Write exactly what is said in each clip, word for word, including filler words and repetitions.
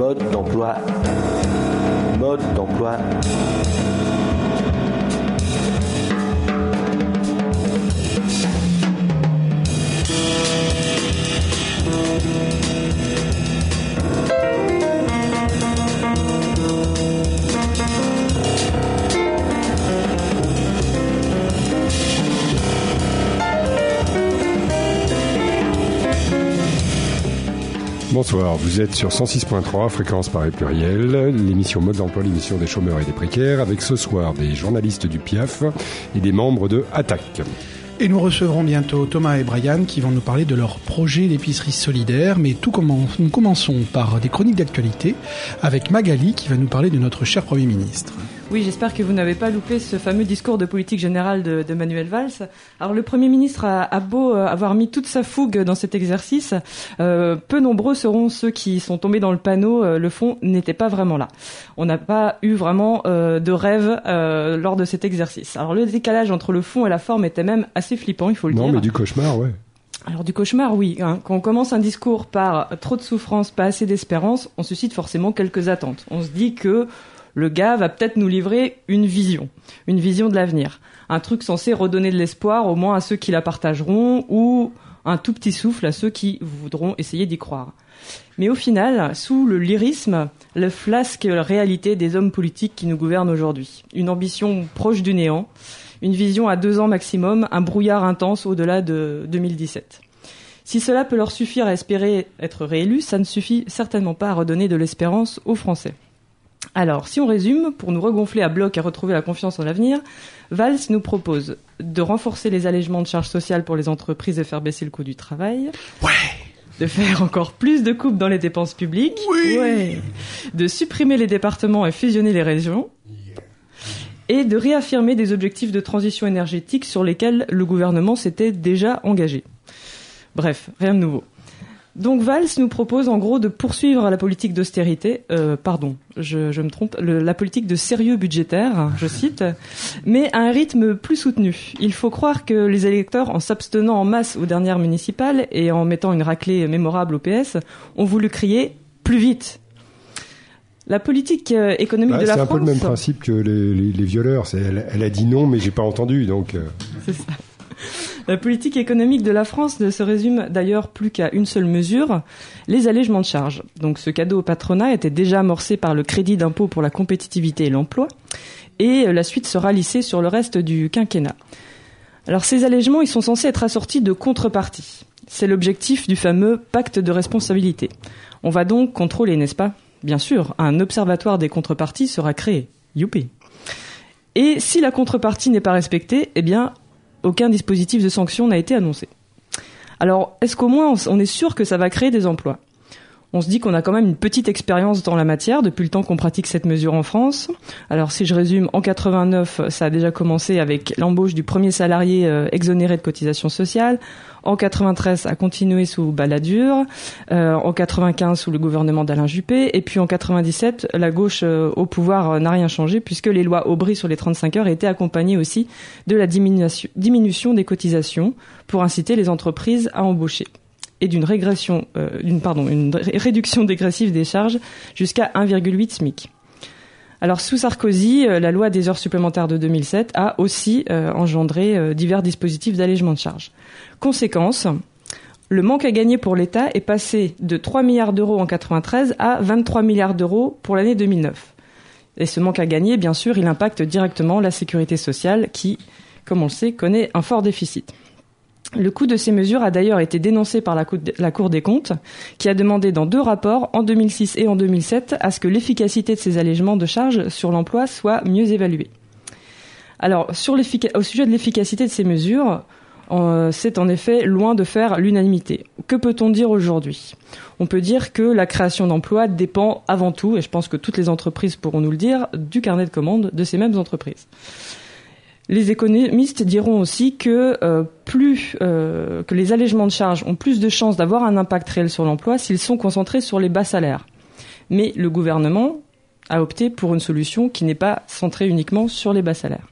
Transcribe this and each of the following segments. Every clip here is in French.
Mode d'emploi. Mode d'emploi. Bonsoir, vous êtes sur cent six point trois, fréquence Paris pluriel, l'émission Mode d'emploi, l'émission des chômeurs et des précaires, avec ce soir des journalistes du P I A F et des membres de Attaque. Et nous recevrons bientôt Thomas et Brian qui vont nous parler de leur projet d'épicerie solidaire. Mais tout commence, nous commençons par des chroniques d'actualité avec Magali qui va nous parler de notre cher Premier ministre. Oui, j'espère que vous n'avez pas loupé ce fameux discours de politique générale de, de Manuel Valls. Alors, le Premier ministre a, a beau avoir mis toute sa fougue dans cet exercice, euh, peu nombreux seront ceux qui sont tombés dans le panneau. Euh, le fond n'était pas vraiment là. On n'a pas eu vraiment euh, de rêve euh, lors de cet exercice. Alors, le décalage entre le fond et la forme était même assez flippant, il faut le non, dire. Non, mais du cauchemar, ouais. Alors du cauchemar, oui. Hein. Quand on commence un discours par trop de souffrance, pas assez d'espérance, on suscite forcément quelques attentes. On se dit que le gars va peut-être nous livrer une vision, une vision de l'avenir. Un truc censé redonner de l'espoir au moins à ceux qui la partageront ou un tout petit souffle à ceux qui voudront essayer d'y croire. Mais au final, sous le lyrisme, le flasque réalité des hommes politiques qui nous gouvernent aujourd'hui. Une ambition proche du néant, une vision à deux ans maximum, un brouillard intense au-delà de deux mille dix-sept. Si cela peut leur suffire à espérer être réélus, ça ne suffit certainement pas à redonner de l'espérance aux Français. Alors, si on résume, pour nous regonfler à bloc et retrouver la confiance en l'avenir, Valls nous propose de renforcer les allègements de charges sociales pour les entreprises et faire baisser le coût du travail. Ouais. De faire encore plus de coupes dans les dépenses publiques. Oui. Ouais. De supprimer les départements et fusionner les régions. Et de réaffirmer des objectifs de transition énergétique sur lesquels le gouvernement s'était déjà engagé. Bref, rien de nouveau. Donc Valls nous propose en gros de poursuivre la politique d'austérité, euh, pardon, je, je me trompe, le, la politique de sérieux budgétaire, je cite, mais à un rythme plus soutenu. Il faut croire que les électeurs, en s'abstenant en masse aux dernières municipales et en mettant une raclée mémorable au P S, ont voulu crier « plus vite ». La politique euh, économique bah, de la France... C'est un peu le même principe que les, les, les violeurs. C'est, elle, elle a dit non, mais j'ai pas entendu, donc... Euh... C'est ça. La politique économique de la France ne se résume d'ailleurs plus qu'à une seule mesure, les allègements de charges. Donc ce cadeau au patronat était déjà amorcé par le crédit d'impôt pour la compétitivité et l'emploi, et la suite sera lissée sur le reste du quinquennat. Alors ces allègements, ils sont censés être assortis de contreparties. C'est l'objectif du fameux pacte de responsabilité. On va donc contrôler, n'est-ce pas ? Bien sûr, un observatoire des contreparties sera créé. Youpi. Et si la contrepartie n'est pas respectée, eh bien, aucun dispositif de sanction n'a été annoncé. Alors, est-ce qu'au moins on est sûr que ça va créer des emplois ? On se dit qu'on a quand même une petite expérience dans la matière depuis le temps qu'on pratique cette mesure en France. Alors si je résume, en quatre-vingt-neuf, ça a déjà commencé avec l'embauche du premier salarié euh, exonéré de cotisations sociales. En quatre-vingt-treize, ça a continué sous Balladur. Euh, en quatre-vingt-quinze, sous le gouvernement d'Alain Juppé. Et puis en quatre-vingt-dix-sept, la gauche euh, au pouvoir euh, n'a rien changé puisque les lois Aubry sur les trente-cinq heures étaient accompagnées aussi de la diminution, diminution des cotisations pour inciter les entreprises à embaucher. Et d'une régression, euh, d'une, pardon, une réduction dégressive des charges jusqu'à un virgule huit SMIC. Alors sous Sarkozy, euh, la loi des heures supplémentaires de deux mille sept a aussi euh, engendré euh, divers dispositifs d'allègement de charges. Conséquence, le manque à gagner pour l'État est passé de trois milliards d'euros en quatre-vingt-treize à vingt-trois milliards d'euros pour l'année deux mille neuf. Et ce manque à gagner, bien sûr, il impacte directement la sécurité sociale qui, comme on le sait, connaît un fort déficit. Le coût de ces mesures a d'ailleurs été dénoncé par la Cour des comptes, qui a demandé dans deux rapports, en deux mille six et en deux mille sept, à ce que l'efficacité de ces allègements de charges sur l'emploi soit mieux évaluée. Alors, sur au sujet de l'efficacité de ces mesures, euh, c'est en effet loin de faire l'unanimité. Que peut-on dire aujourd'hui ? On peut dire que la création d'emplois dépend avant tout, et je pense que toutes les entreprises pourront nous le dire, du carnet de commandes de ces mêmes entreprises. Les économistes diront aussi que euh, plus euh, que les allègements de charges ont plus de chances d'avoir un impact réel sur l'emploi s'ils sont concentrés sur les bas salaires. Mais le gouvernement a opté pour une solution qui n'est pas centrée uniquement sur les bas salaires.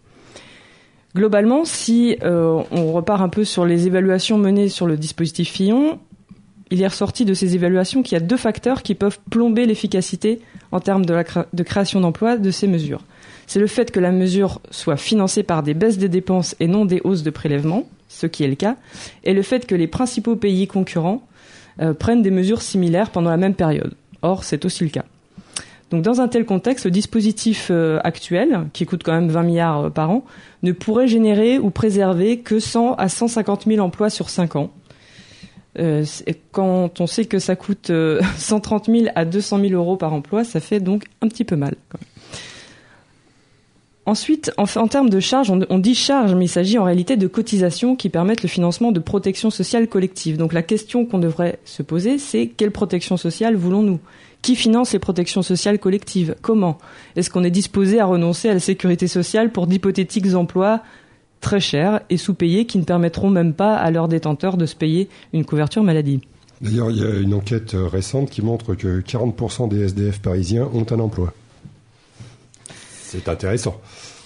Globalement, si euh, on repart un peu sur les évaluations menées sur le dispositif Fillon, il est ressorti de ces évaluations qu'il y a deux facteurs qui peuvent plomber l'efficacité en termes de, la cré- de création d'emplois de ces mesures. C'est le fait que la mesure soit financée par des baisses des dépenses et non des hausses de prélèvements, ce qui est le cas, et le fait que les principaux pays concurrents euh, prennent des mesures similaires pendant la même période. Or, c'est aussi le cas. Donc, dans un tel contexte, le dispositif euh, actuel, qui coûte quand même vingt milliards euh, par an, ne pourrait générer ou préserver que cent à cent cinquante mille emplois sur cinq ans. Euh, quand on sait que ça coûte euh, cent trente mille à deux cent mille euros par emploi, ça fait donc un petit peu mal, quand même. Ensuite, en, en termes de charges, on, on dit charges, mais il s'agit en réalité de cotisations qui permettent le financement de protection sociale collective. Donc la question qu'on devrait se poser, c'est quelle protection sociale voulons-nous ? Qui finance les protections sociales collectives ? Comment ? Est-ce qu'on est disposé à renoncer à la sécurité sociale pour d'hypothétiques emplois très chers et sous-payés qui ne permettront même pas à leurs détenteurs de se payer une couverture maladie ? D'ailleurs, il y a une enquête récente qui montre que quarante pour cent des S D F parisiens ont un emploi. C'est intéressant.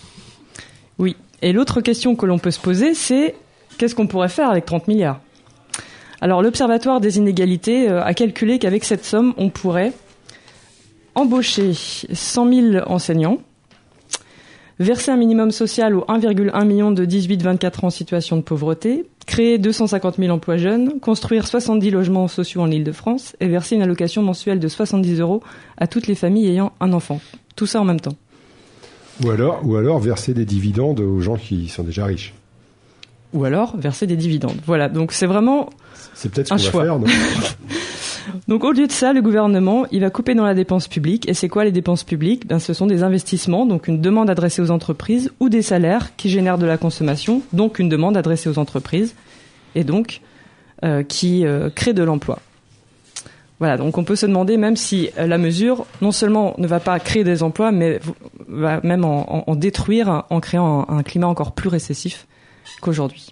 Oui. Et l'autre question que l'on peut se poser, c'est qu'est-ce qu'on pourrait faire avec trente milliards ? Alors, l'Observatoire des inégalités a calculé qu'avec cette somme, on pourrait embaucher cent mille enseignants, verser un minimum social aux un virgule un million de dix-huit à vingt-quatre ans en situation de pauvreté, créer deux cent cinquante mille emplois jeunes, construire soixante-dix logements sociaux en Île-de-France et verser une allocation mensuelle de soixante-dix euros à toutes les familles ayant un enfant. Tout ça en même temps. Ou alors, ou alors verser des dividendes aux gens qui sont déjà riches. Ou alors verser des dividendes. Voilà, donc c'est vraiment c'est peut-être ce un qu'on choix. va faire, non ? Donc au lieu de ça, le gouvernement, il va couper dans la dépense publique. Et c'est quoi les dépenses publiques ? Ben, ce sont des investissements, donc une demande adressée aux entreprises, ou des salaires qui génèrent de la consommation, donc une demande adressée aux entreprises, et donc euh, qui euh, crée de l'emploi. Voilà, donc on peut se demander même si la mesure, non seulement ne va pas créer des emplois, mais va même en, en, en détruire en créant un, un climat encore plus récessif qu'aujourd'hui.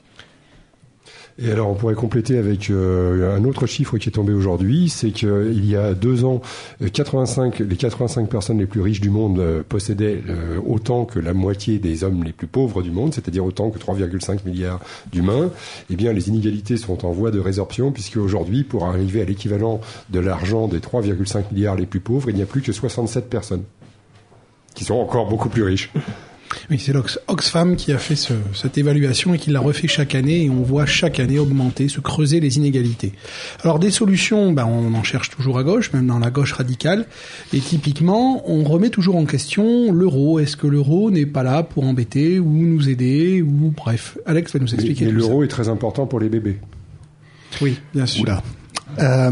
Et alors, on pourrait compléter avec euh, un autre chiffre qui est tombé aujourd'hui, c'est qu'il y a deux ans, quatre-vingt-cinq, les quatre-vingt-cinq personnes les plus riches du monde euh, possédaient euh, autant que la moitié des hommes les plus pauvres du monde, c'est-à-dire autant que trois virgule cinq milliards d'humains. Eh bien, les inégalités sont en voie de résorption, puisque aujourd'hui, pour arriver à l'équivalent de l'argent des trois virgule cinq milliards les plus pauvres, il n'y a plus que soixante-sept personnes, qui sont encore beaucoup plus riches. Oui, c'est l'Ox- Oxfam qui a fait ce, cette évaluation et qui l'a refait chaque année, et on voit chaque année augmenter, se creuser les inégalités. Alors des solutions, ben, on en cherche toujours à gauche, même dans la gauche radicale, et typiquement, on remet toujours en question l'euro. Est-ce que l'euro n'est pas là pour embêter ou nous aider, ou bref. Alex va nous expliquer mais, mais tout l'euro ça. est très important pour les bébés. Oui, bien sûr. Oula. Euh,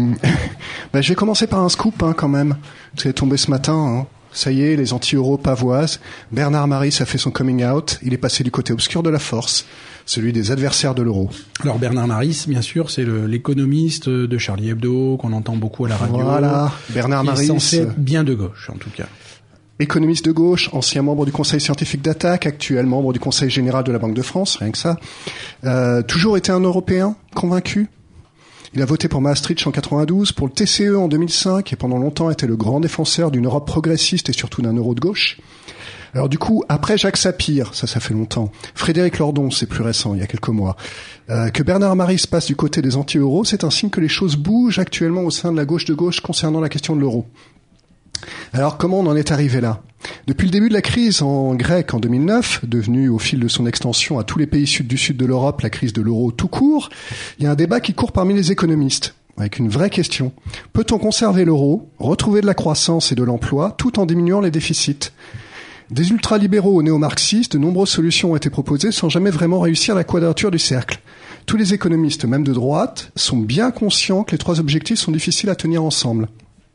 ben, je vais commencer par un scoop hein, quand même. C'est tombé ce matin. Hein. Ça y est, les anti-euros pavoisent. Bernard Maris a fait son coming out. Il est passé du côté obscur de la force, celui des adversaires de l'euro. Alors Bernard Maris, bien sûr, c'est le, l'économiste de Charlie Hebdo, qu'on entend beaucoup à la radio. Voilà, Bernard qui Maris. est censé être bien de gauche, en tout cas. Économiste de gauche, ancien membre du Conseil scientifique d'attaque, actuel membre du Conseil général de la Banque de France, rien que ça. Euh, toujours été un Européen convaincu. Il a voté pour Maastricht en quatre-vingt-douze, pour le T C E en deux mille cinq, et pendant longtemps était le grand défenseur d'une Europe progressiste et surtout d'un euro de gauche. Alors du coup, après Jacques Sapir, ça, ça fait longtemps, Frédéric Lordon, c'est plus récent, il y a quelques mois, euh, que Bernard Maris passe du côté des anti-euros, c'est un signe que les choses bougent actuellement au sein de la gauche de gauche concernant la question de l'euro. Alors comment on en est arrivé là ? Depuis le début de la crise en grec en deux mille neuf, devenue au fil de son extension à tous les pays sud du sud de l'Europe la crise de l'euro tout court, il y a un débat qui court parmi les économistes, avec une vraie question. Peut-on conserver l'euro, retrouver de la croissance et de l'emploi, tout en diminuant les déficits ? Des ultralibéraux aux néo-marxistes, de nombreuses solutions ont été proposées sans jamais vraiment réussir la quadrature du cercle. Tous les économistes, même de droite, sont bien conscients que les trois objectifs sont difficiles à tenir ensemble.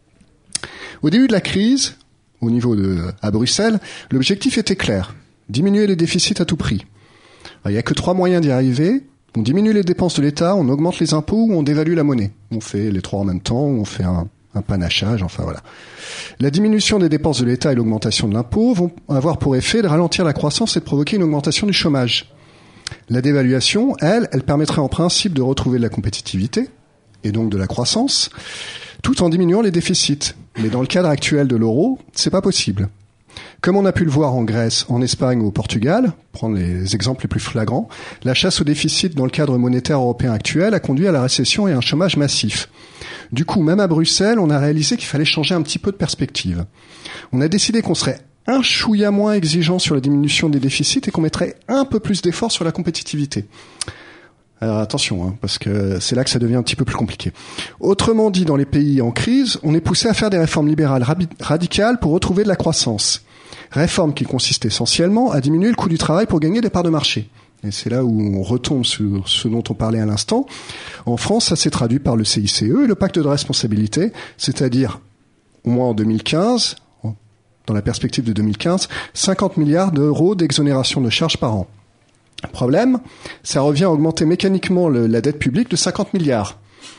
Au début de la crise, au niveau de, à Bruxelles, l'objectif était clair. Diminuer les déficits à tout prix. Alors, il n'y a que trois moyens d'y arriver. On diminue les dépenses de l'État, on augmente les impôts ou on dévalue la monnaie. On fait les trois en même temps, ou on fait un, un panachage, enfin voilà. La diminution des dépenses de l'État et l'augmentation de l'impôt vont avoir pour effet de ralentir la croissance et de provoquer une augmentation du chômage. La dévaluation, elle, elle permettrait en principe de retrouver de la compétitivité, et donc de la croissance, tout en diminuant les déficits. Mais dans le cadre actuel de l'euro, c'est pas possible. Comme on a pu le voir en Grèce, en Espagne ou au Portugal, prendre les exemples les plus flagrants, la chasse au déficit dans le cadre monétaire européen actuel a conduit à la récession et à un chômage massif. Du coup, même à Bruxelles, on a réalisé qu'il fallait changer un petit peu de perspective. On a décidé qu'on serait un chouïa moins exigeant sur la diminution des déficits et qu'on mettrait un peu plus d'efforts sur la compétitivité. Alors attention, hein, parce que c'est là que ça devient un petit peu plus compliqué. Autrement dit, dans les pays en crise, on est poussé à faire des réformes libérales radicales pour retrouver de la croissance. Réformes qui consistent essentiellement à diminuer le coût du travail pour gagner des parts de marché. Et c'est là où on retombe sur ce dont on parlait à l'instant. En France, ça s'est traduit par le C I C E et le pacte de responsabilité, c'est-à-dire, au moins en deux mille quinze, dans la perspective de deux mille quinze, cinquante milliards d'euros d'exonération de charges par an. Problème, ça revient à augmenter mécaniquement le, la dette publique de cinquante milliards.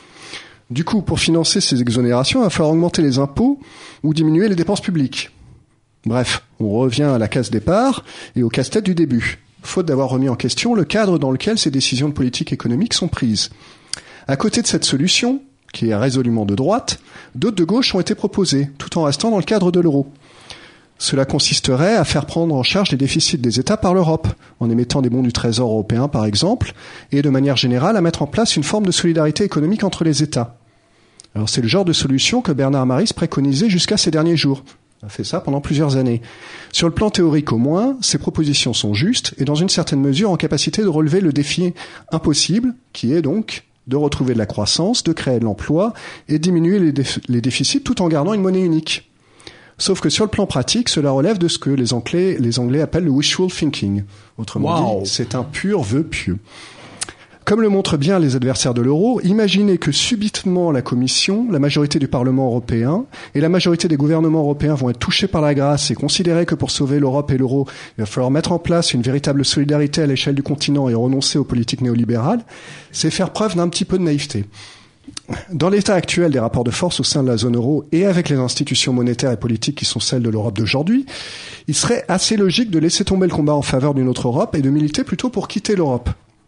Du coup, pour financer ces exonérations, il va falloir augmenter les impôts ou diminuer les dépenses publiques. Bref, on revient à la case départ et au casse-tête du début, faute d'avoir remis en question le cadre dans lequel ces décisions de politique économique sont prises. À côté de cette solution, qui est résolument de droite, d'autres de gauche ont été proposées, tout en restant dans le cadre de l'euro. Cela consisterait à faire prendre en charge les déficits des États par l'Europe, en émettant des bons du Trésor européen par exemple, et de manière générale à mettre en place une forme de solidarité économique entre les États. Alors c'est le genre de solution que Bernard Maris préconisait jusqu'à ces derniers jours. Il a fait ça pendant plusieurs années. Sur le plan théorique au moins, ces propositions sont justes et dans une certaine mesure en capacité de relever le défi impossible, qui est donc de retrouver de la croissance, de créer de l'emploi et diminuer les, déf- les déficits tout en gardant une monnaie unique. Sauf que sur le plan pratique, cela relève de ce que les Anglais, les Anglais appellent le wishful thinking. Autrement wow. dit, c'est un pur vœu pieux. Comme le montrent bien les adversaires de l'euro, imaginez que subitement la Commission, la majorité du Parlement européen et la majorité des gouvernements européens vont être touchés par la grâce et considérer que pour sauver l'Europe et l'euro, il va falloir mettre en place une véritable solidarité à l'échelle du continent et renoncer aux politiques néolibérales, c'est faire preuve d'un petit peu de naïveté. Dans l'état actuel des rapports de force au sein de la zone euro et avec les institutions monétaires et politiques qui sont celles de l'Europe d'aujourd'hui, il serait assez logique de laisser tomber le combat en faveur d'une autre Europe et de militer plutôt pour quitter l'Europe.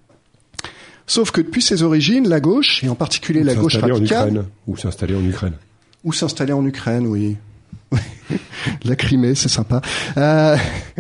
Sauf que depuis ses origines, la gauche, et en particulier ou la gauche radicale... En Ukraine, ou s'installer en Ukraine. Ou s'installer en Ukraine, oui. La Crimée, c'est sympa. Euh...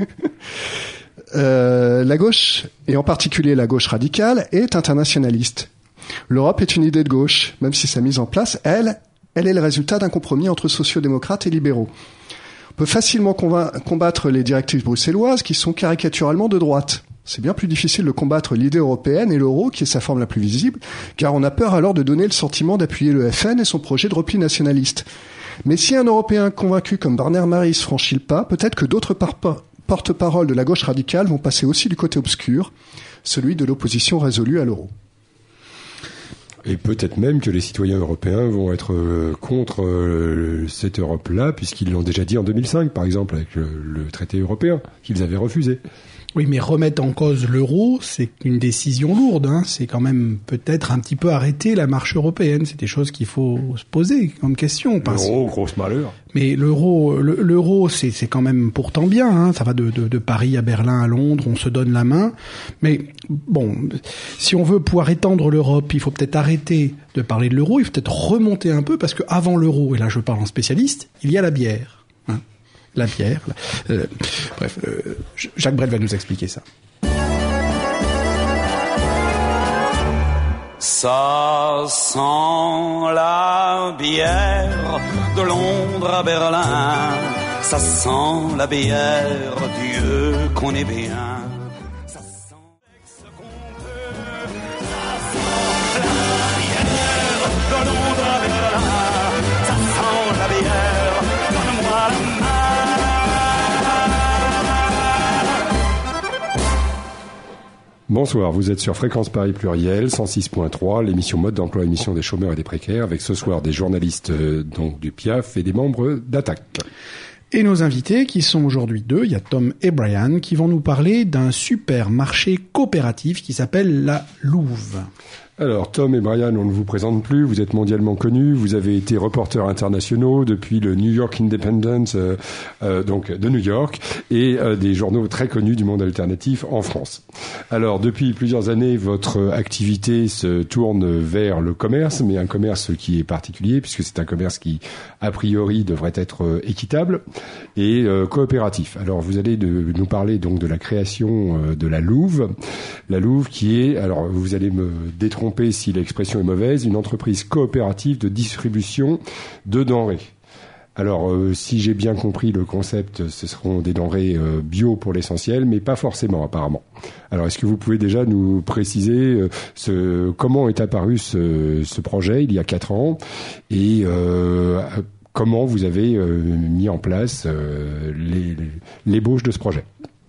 euh, la gauche, et en particulier la gauche radicale, est internationaliste. L'Europe est une idée de gauche, même si sa mise en place, elle, elle est le résultat d'un compromis entre sociodémocrates et libéraux. On peut facilement combattre les directives bruxelloises qui sont caricaturalement de droite. C'est bien plus difficile de combattre l'idée européenne et l'euro, qui est sa forme la plus visible, car on a peur alors de donner le sentiment d'appuyer le F N et son projet de repli nationaliste. Mais si un Européen convaincu comme Bernard Maris franchit le pas, peut-être que d'autres par- porte-paroles de la gauche radicale vont passer aussi du côté obscur, celui de l'opposition résolue à l'euro. Et peut-être même que les citoyens européens vont être euh, contre euh, cette Europe-là, puisqu'ils l'ont déjà dit en deux mille cinq, par exemple, avec le, le traité européen, qu'ils avaient refusé. Oui, mais remettre en cause l'euro, c'est une décision lourde. Hein. C'est quand même peut-être un petit peu arrêter la marche européenne. C'est des choses qu'il faut se poser comme question. L'euro, grosse malheur. Mais l'euro, le, l'euro, c'est, c'est quand même pourtant bien. Hein. Ça va de, de, de Paris à Berlin à Londres, on se donne la main. Mais bon, si on veut pouvoir étendre l'Europe, il faut peut-être arrêter de parler de l'euro. Il faut peut-être remonter un peu parce que avant l'euro, et là je parle en spécialiste, il y a la bière. Hein. La bière. Euh, bref, euh, Jacques Brel va nous expliquer ça. Ça sent la bière de Londres à Berlin. Ça sent la bière, Dieu qu'on est bien. Ça sent ce qu'on peut. Ça sent la bière de Londres à Berlin. Ça sent la bière, donne-moi la main. Bonsoir, vous êtes sur Fréquence Paris Pluriel, cent six point trois, l'émission Mode d'emploi, émission des chômeurs et des précaires, avec ce soir des journalistes euh, donc du P I A F et des membres d'Attaque. Et nos invités, qui sont aujourd'hui deux, il y a Tom et Brian, qui vont nous parler d'un supermarché coopératif qui s'appelle la Louve. Alors, Tom et Brian, on ne vous présente plus, vous êtes mondialement connus, vous avez été reporters internationaux depuis le New York Independent, euh, euh, donc de New York, et euh, des journaux très connus du monde alternatif en France. Alors, depuis plusieurs années, votre activité se tourne vers le commerce, mais un commerce qui est particulier, puisque c'est un commerce qui, a priori, devrait être euh, équitable et euh, coopératif. Alors, vous allez de, nous parler donc de la création euh, de la Louve. La Louve qui est, alors vous allez me détromper si l'expression est mauvaise, une entreprise coopérative de distribution de denrées. Alors, euh, si j'ai bien compris le concept, ce seront des denrées euh, bio pour l'essentiel, mais pas forcément apparemment. Alors, est-ce que vous pouvez déjà nous préciser euh, ce, comment est apparu ce, ce projet il y a quatre ans et euh, comment vous avez euh, mis en place euh, les, les, l'ébauche de ce projet?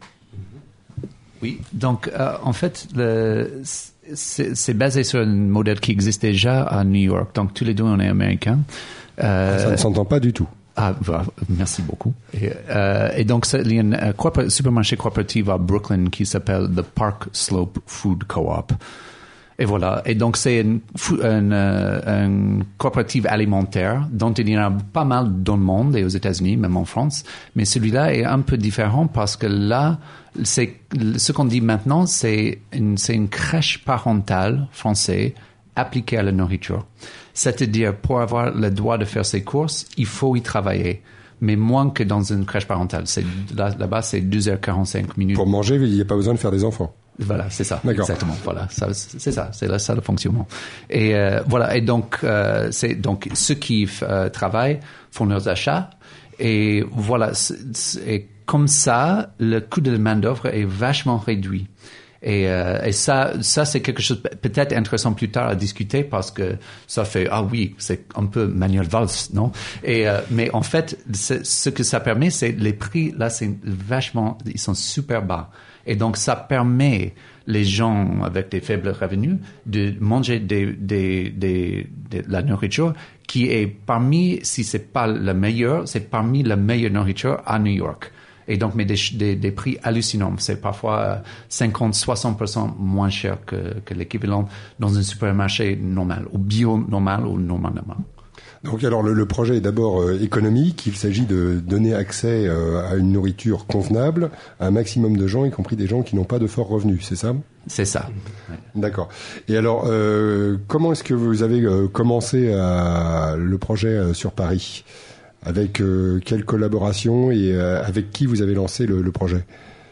Oui, donc euh, en fait, le, c'est, c'est basé sur un modèle qui existe déjà à New York. Donc tous les deux, on est américains. Euh, Ça ne s'entend pas du tout. Ah, bah, merci beaucoup. Et, euh, et donc, il y a un corpor- supermarché coopératif à Brooklyn qui s'appelle The Park Slope Food Co-op. Et voilà. Et donc, c'est une, une, une coopérative alimentaire dont il y en a pas mal dans le monde et aux États-Unis, même en France. Mais celui-là est un peu différent parce que là, c'est, ce qu'on dit maintenant, c'est une, c'est une crèche parentale française appliquée à la nourriture. C'est-à-dire, pour avoir le droit de faire ses courses, il faut y travailler. Mais moins que dans une crèche parentale. C'est, là, là-bas, c'est deux heures quarante-cinq minutes. Pour manger, il n'y a pas besoin de faire des enfants. Voilà, c'est ça. D'accord. Exactement. Voilà, ça, c'est ça. C'est là ça le fonctionnement. Et euh, voilà. Et donc, euh, c'est donc ceux qui euh, travaillent font leurs achats. Et voilà. C'est, c'est, comme ça, le coût de la main d'œuvre est vachement réduit. Et, euh, et ça, ça c'est quelque chose peut-être intéressant plus tard à discuter parce que ça fait ah oui, c'est un peu Manuel Valls, non? Et euh, mais en fait, ce que ça permet, c'est les prix là, c'est vachement, ils sont super bas. Et donc ça permet les gens avec des faibles revenus de manger des, des, des, des, de la nourriture qui est parmi, si c'est pas la meilleure, c'est parmi la meilleure nourriture à New York. Et donc, mais des, des, des prix hallucinants. C'est parfois cinquante à soixante pour cent moins cher que, que l'équivalent dans un supermarché normal, ou bio normal ou normalement. Donc, alors, le, le projet est d'abord euh, économique. Il s'agit de donner accès euh, à une nourriture convenable à un maximum de gens, y compris des gens qui n'ont pas de forts revenus, c'est ça? C'est ça. Ouais. D'accord. Et alors, euh, comment est-ce que vous avez euh, commencé à, le projet euh, sur Paris? Avec euh, quelle collaboration et euh, avec qui vous avez lancé le, le projet?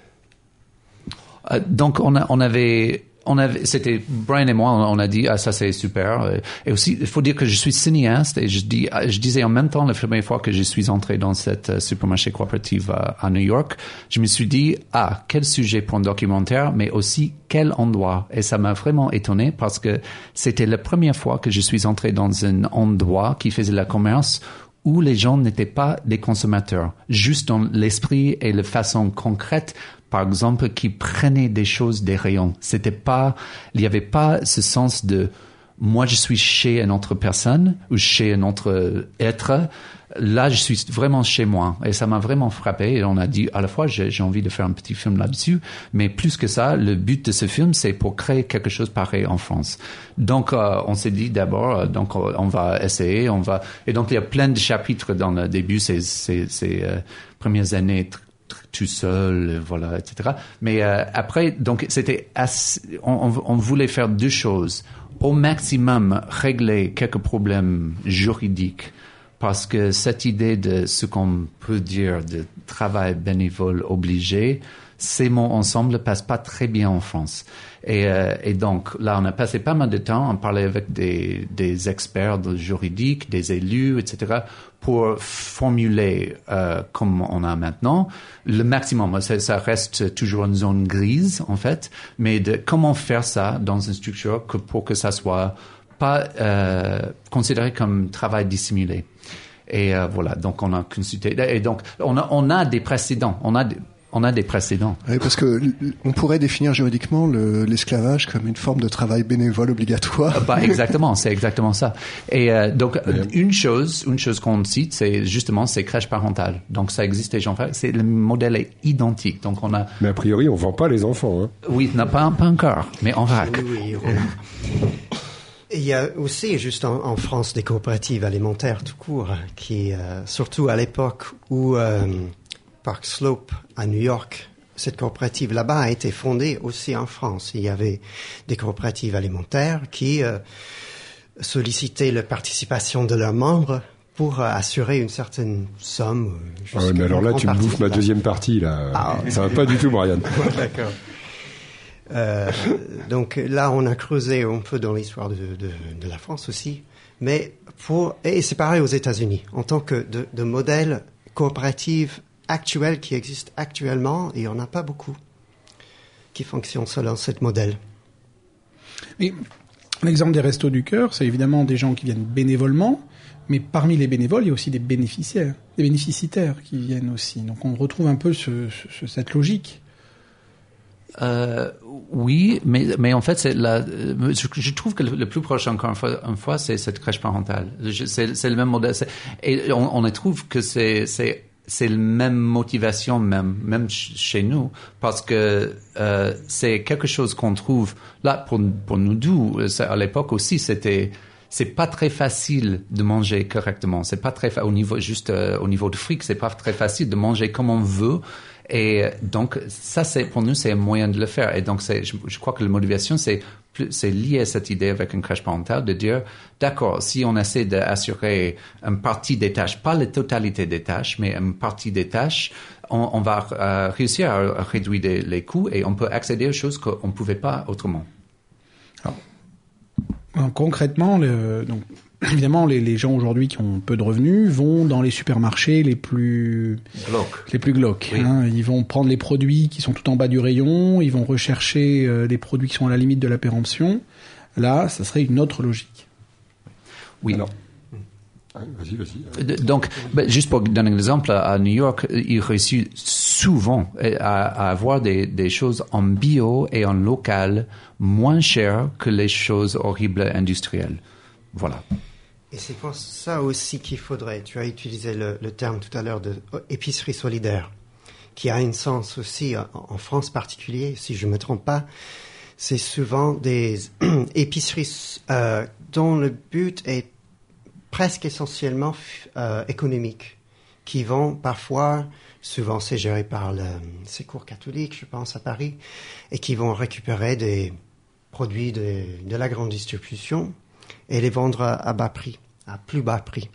euh, Donc, on, a, on avait... On avait, c'était Brian et moi, on a dit ah ça c'est super. Et aussi il faut dire que je suis cinéaste et je dis je disais en même temps la première fois que je suis entré dans cette supermarché coopérative à, à New York, je me suis dit ah quel sujet pour un documentaire, mais aussi quel endroit. Et ça m'a vraiment étonné parce que c'était la première fois que je suis entré dans un endroit qui faisait le commerce où les gens n'étaient pas des consommateurs, juste dans l'esprit et la façon concrète. Par exemple, qui prenaient des choses des rayons. C'était pas, il n'y avait pas ce sens de moi je suis chez une autre personne ou chez un autre être. Là, je suis vraiment chez moi. Et ça m'a vraiment frappé. Et on a dit, à la fois, j'ai, j'ai envie de faire un petit film là-dessus. Mais plus que ça, le but de ce film, c'est pour créer quelque chose pareil en France. Donc, euh, on s'est dit d'abord, euh, donc, on va essayer, on va, et donc, il y a plein de chapitres dans le début, ces, ces, ces euh, premières années tout seul, voilà, et cetera. Mais euh, après, donc, c'était assez, on, on voulait faire deux choses. Au maximum, régler quelques problèmes juridiques, parce que cette idée de ce qu'on peut dire de travail bénévole obligé, ces mots ensemble ne passent pas très bien en France. Et, euh, et donc, là, on a passé pas mal de temps à parler avec des, des experts juridiques, des élus, et cetera, pour formuler, euh, comme on a maintenant, le maximum. Ça, ça reste toujours une zone grise, en fait, mais de comment faire ça dans une structure que, pour que ça soit pas euh, considéré comme travail dissimulé. Et euh, voilà, donc on a consulté. Et donc, on a, on a des précédents. On a des, On a des précédents. Oui, parce que on pourrait définir juridiquement le, l'esclavage comme une forme de travail bénévole obligatoire. Bah, exactement, c'est exactement ça. Et euh, donc une chose, une chose qu'on cite, c'est justement ces crèches parentales. Donc ça existe déjà. C'est le modèle est identique. Donc on a. Mais a priori, on vend pas les enfants. Hein. Oui, non, pas pas encore, mais on va. Oui, oui, oui. Il y a aussi, juste en, en France, des coopératives alimentaires tout court, qui, euh, surtout à l'époque où euh, Park Slope à New York, cette coopérative là-bas a été fondée aussi en France. Il y avait des coopératives alimentaires qui euh, sollicitaient la participation de leurs membres pour euh, assurer une certaine somme. Ah ouais, mais alors là, tu me bouffes ma deuxième partie, là. Ah, ça va pas du tout, Marianne. D'accord. Euh, donc là, on a creusé un peu dans l'histoire de, de, de la France aussi, mais pour et c'est pareil aux États-Unis. En tant que de, de modèle coopératif actuel qui existe actuellement, il y en a pas beaucoup qui fonctionnent selon ce modèle. Et l'exemple des Restos du Cœur, c'est évidemment des gens qui viennent bénévolement, mais parmi les bénévoles, il y a aussi des bénéficiaires, des bénéficiaires qui viennent aussi. Donc on retrouve un peu ce, ce, cette logique. Euh, oui, mais mais en fait, c'est la. Je, je trouve que le, le plus proche encore une fois, une fois c'est cette crèche parentale. Je, c'est, c'est le même modèle. C'est, et on, on trouve que c'est c'est c'est la même motivation même même chez nous parce que euh, c'est quelque chose qu'on trouve là pour pour nous deux. À l'époque aussi, c'était. C'est pas très facile de manger correctement. C'est pas très fa- au niveau juste euh, au niveau de fric, c'est pas très facile de manger comme on veut. Et donc ça, c'est pour nous, c'est un moyen de le faire. Et donc c'est, je, je crois que la motivation, c'est plus, c'est lié à cette idée avec une crèche parentale de dire, d'accord, si on essaie d'assurer une partie des tâches, pas la totalité des tâches, mais une partie des tâches, on, on va euh, réussir à, à réduire les, les coûts et on peut accéder aux choses qu'on ne pouvait pas autrement. Alors, concrètement, le, donc, évidemment, les, les gens aujourd'hui qui ont peu de revenus vont dans les supermarchés les plus glauques. Les plus glauques. Oui. Hein. Ils vont prendre les produits qui sont tout en bas du rayon, ils vont rechercher euh, les produits qui sont à la limite de la péremption. Là, ça serait une autre logique. Oui. Alors, vas-y, vas-y. Donc, ben, juste pour donner un exemple, à New York, ils réussissent souvent à, à avoir des, des choses en bio et en local moins chères que les choses horribles industrielles. Voilà. Et c'est pour ça aussi qu'il faudrait, tu as utilisé le, le terme tout à l'heure de épicerie solidaire, qui a un sens aussi en, en France particulier, si je ne me trompe pas. C'est souvent des épiceries euh, dont le but est presque essentiellement euh, économique, qui vont parfois, souvent c'est géré par le Secours catholique, je pense, à Paris, et qui vont récupérer des produits de, de la grande distribution et les vendre à, à bas prix, à plus bas prix.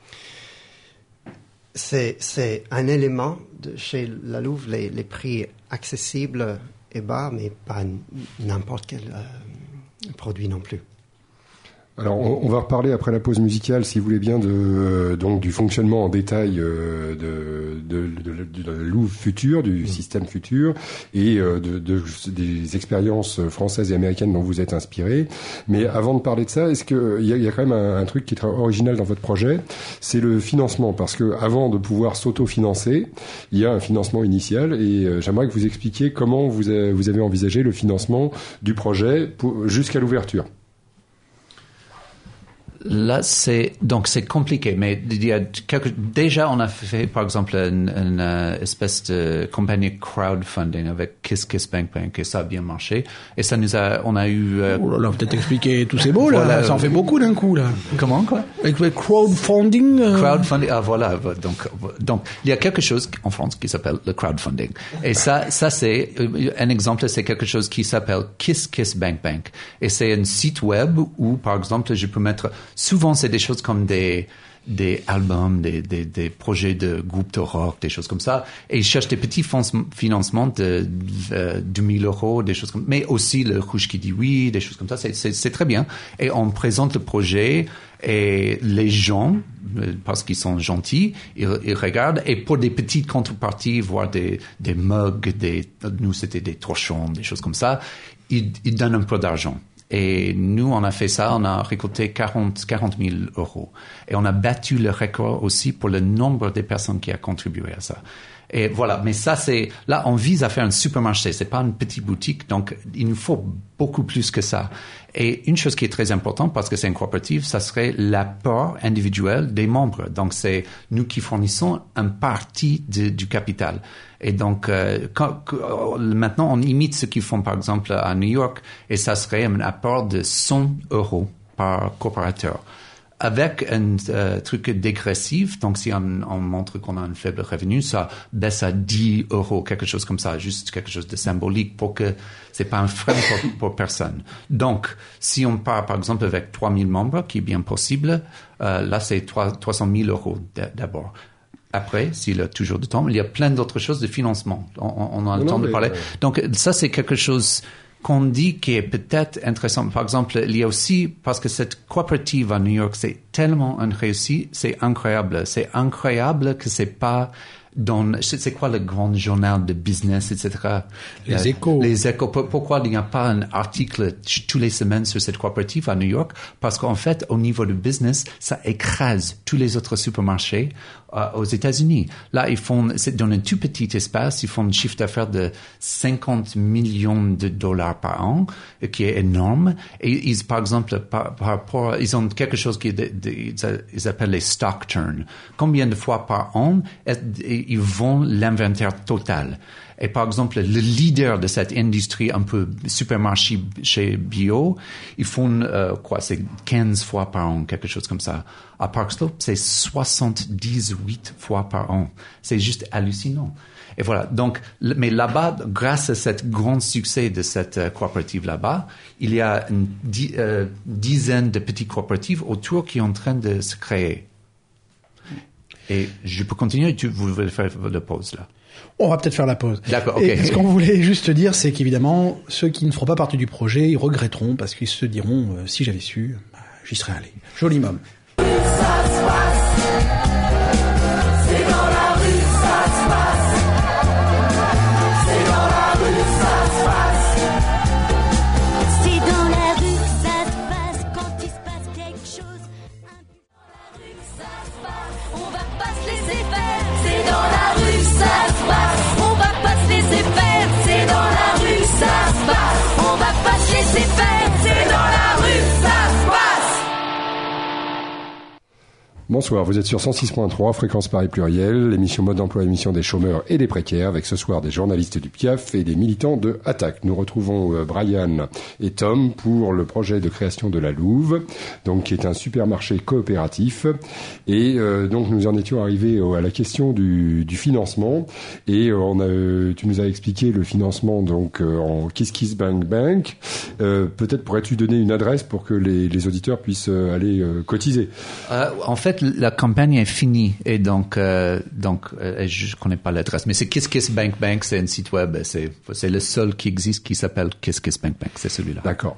C'est, c'est un élément de, chez la Louve, les, les prix accessibles et bas, mais pas n'importe quel euh, produit non plus. Alors, on, on va reparler après la pause musicale, si vous voulez bien, de euh, donc du fonctionnement en détail euh, de, de, de, de, de la Louve future, du mmh. système futur, et euh, de, de, des expériences françaises et américaines dont vous êtes inspirés. Mais avant de parler de ça, est-ce que il y a, il y a quand même un, un truc qui est très original dans votre projet, c'est le financement, parce que avant de pouvoir s'auto-financer, il y a un financement initial, et euh, j'aimerais que vous expliquiez comment vous avez, vous avez envisagé le financement du projet pour, jusqu'à l'ouverture. Là, c'est donc c'est compliqué, mais il y a quelque, déjà on a fait par exemple une, une uh, espèce de compagnie crowdfunding avec Kiss Kiss Bank Bank et ça a bien marché et ça nous a on a eu. Euh, oh là là, peut-être expliquer tous ces mots là, voilà, ça en fait beaucoup d'un coup là. Comment quoi? Avec le crowdfunding. Euh... Crowdfunding, ah voilà, donc donc il y a quelque chose en France qui s'appelle le crowdfunding et ça ça c'est un exemple, c'est quelque chose qui s'appelle Kiss Kiss Bank Bank et c'est un site web où par exemple je peux mettre. Souvent, c'est des choses comme des des albums, des, des, des projets de groupes de rock, des choses comme ça. Et ils cherchent des petits financements de euh, deux mille euros, des choses comme. Mais aussi le Rouge qui dit oui, des choses comme ça. C'est, c'est, c'est très bien. Et on présente le projet et les gens, parce qu'ils sont gentils, ils, ils regardent. Et pour des petites contreparties, voire des des mugs, des nous c'était des torchons, des choses comme ça, ils, ils donnent un peu d'argent. Et nous, on a fait ça, on a récolté quarante mille euros. Et on a battu le record aussi pour le nombre de personnes qui a contribué à ça. Et voilà, mais ça c'est, là on vise à faire un supermarché, c'est pas une petite boutique, donc il nous faut beaucoup plus que ça. Et une chose qui est très importante, parce que c'est une coopérative, ça serait l'apport individuel des membres. Donc c'est nous qui fournissons une partie de, du capital. Et donc euh, quand, quand, maintenant on imite ce qu'ils font par exemple à New York, et ça serait un apport de cent euros par coopérateur. Avec un euh, truc dégressif, donc si on, on montre qu'on a un faible revenu, ça baisse à dix euros, quelque chose comme ça, juste quelque chose de symbolique pour que c'est pas un frein pour, pour personne. Donc, si on part par exemple avec trois mille membres, qui est bien possible, euh, là c'est trois cent mille euros d'abord. Après, s'il a toujours du temps, il y a plein d'autres choses de financement. On, on a le non, temps de parler. Euh... Donc, ça c'est quelque chose qu'on dit qui est peut-être intéressant. Par exemple, il y a aussi, parce que cette coopérative à New York, c'est tellement une réussite, c'est incroyable. C'est incroyable que c'est pas dans, c'est quoi le grand journal de business, et cetera. Les euh, Échos. Les Échos. Pourquoi il n'y a pas un article tous les semaines sur cette coopérative à New York? Parce qu'en fait, au niveau du business, ça écrase tous les autres supermarchés euh, aux États-Unis. Là, ils font, c'est dans un tout petit espace, ils font un chiffre d'affaires de cinquante millions de dollars par an, qui est énorme. Et ils, par exemple, par, par rapport, ils ont quelque chose qui est de, de, ils appellent les stock turn. Combien de fois par an ils vendent l'inventaire total? Et par exemple, le leader de cette industrie un peu supermarché chez Bio, ils font euh, quoi, c'est quinze fois par an, quelque chose comme ça. À Park Slope, c'est soixante-dix-huit fois par an. C'est juste hallucinant. Et voilà. Donc, mais là-bas, grâce à cet grand succès de cette euh, coopérative là-bas, il y a une di- euh, dizaine de petites coopératives autour qui sont en train de se créer. Et je peux continuer, tu, vous voulez faire la pause là? On va peut-être faire la pause. D'accord, ok. Et ce qu'on voulait juste dire, c'est qu'évidemment, ceux qui ne feront pas partie du projet, ils regretteront parce qu'ils se diront, euh, si j'avais su, bah, j'y serais allé. Joli môme. Ça se passe, c'est dans la rue, ça se passe, c'est dans la rue, ça se passe, c'est dans la rue, ça se passe, quand il se passe quelque chose, dans la rue, ça se passe, on va pas se laisser faire, c'est dans la rue, ça se passe, on va pas se laisser faire, c'est dans la rue, ça se passe, on va pas se laisser faire, c'est dans la rue, ça se passe. Bonsoir, vous êtes sur cent six point trois, Fréquence Paris Pluriel, l'émission Mode d'emploi, émission des chômeurs et des précaires, avec ce soir des journalistes du P I A F et des militants de Attaque. Nous retrouvons euh, Brian et Tom pour le projet de création de la Louve, donc qui est un supermarché coopératif. Et euh, donc nous en étions arrivés euh, à la question du, du financement. Et euh, on a, euh, tu nous as expliqué le financement donc euh, en Kiss Kiss Bank Bank. Euh, peut-être pourrais-tu donner une adresse pour que les, les auditeurs puissent euh, aller euh, cotiser. Euh, en fait, la campagne est finie et donc euh, donc euh, je connais pas l'adresse, mais c'est Kiss Kiss Bank Bank, c'est un site web, c'est c'est le seul qui existe qui s'appelle Kiss Kiss Bank Bank, c'est celui-là. D'accord.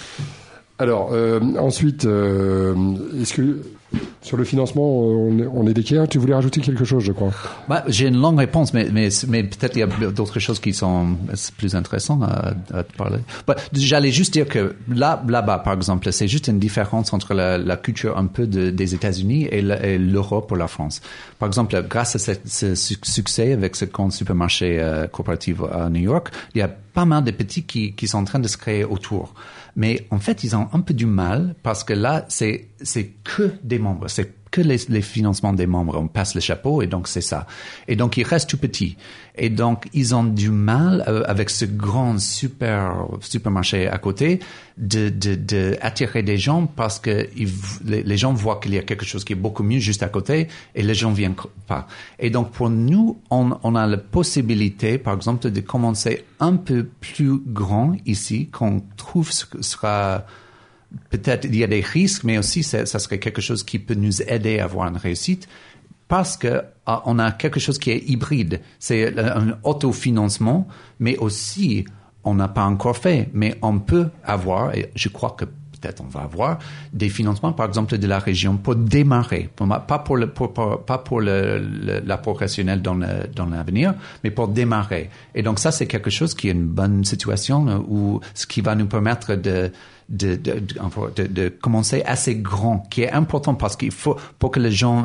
Alors euh, ensuite, euh, est-ce que sur le financement, on est, on est d'équerre? Tu voulais rajouter quelque chose, je crois. Bah, j'ai une longue réponse, mais, mais, mais peut-être il y a d'autres choses qui sont plus intéressantes à, à parler. Bah, j'allais juste dire que là, là-bas, par exemple, c'est juste une différence entre la, la culture un peu de, des États-Unis et, la, et l'Europe ou la France. Par exemple, grâce à ce, ce succès avec ce grand supermarché euh, coopératif à New York, il y a pas mal de petits qui, qui sont en train de se créer autour. Mais en fait, ils ont un peu du mal parce que là, c'est, c'est que des membres, c'est que les, les financements des membres. On passe le chapeau et donc c'est ça. Et donc, ils restent tout petits. Et donc, ils ont du mal euh, avec ce grand super supermarché à côté de, de, de attirer des gens parce que ils, les, les gens voient qu'il y a quelque chose qui est beaucoup mieux juste à côté et les gens viennent pas. Et donc, pour nous, on, on a la possibilité, par exemple, de commencer un peu plus grand ici, qu'on trouve ce que sera peut-être, il y a des risques, mais aussi ça, ça serait quelque chose qui peut nous aider à avoir une réussite. Parce que uh, on a quelque chose qui est hybride. C'est un autofinancement, mais aussi, on n'a pas encore fait, mais on peut avoir, et je crois que peut-être on va avoir, des financements, par exemple, de la région pour démarrer. Pour, pas pour, le, pour, pour, pas pour le, le, la progressionnelle dans, le, dans l'avenir, mais pour démarrer. Et donc ça, c'est quelque chose qui est une bonne situation où ce qui va nous permettre de De, de, de, de commencer assez grand, qui est important parce qu'il faut, pour que les gens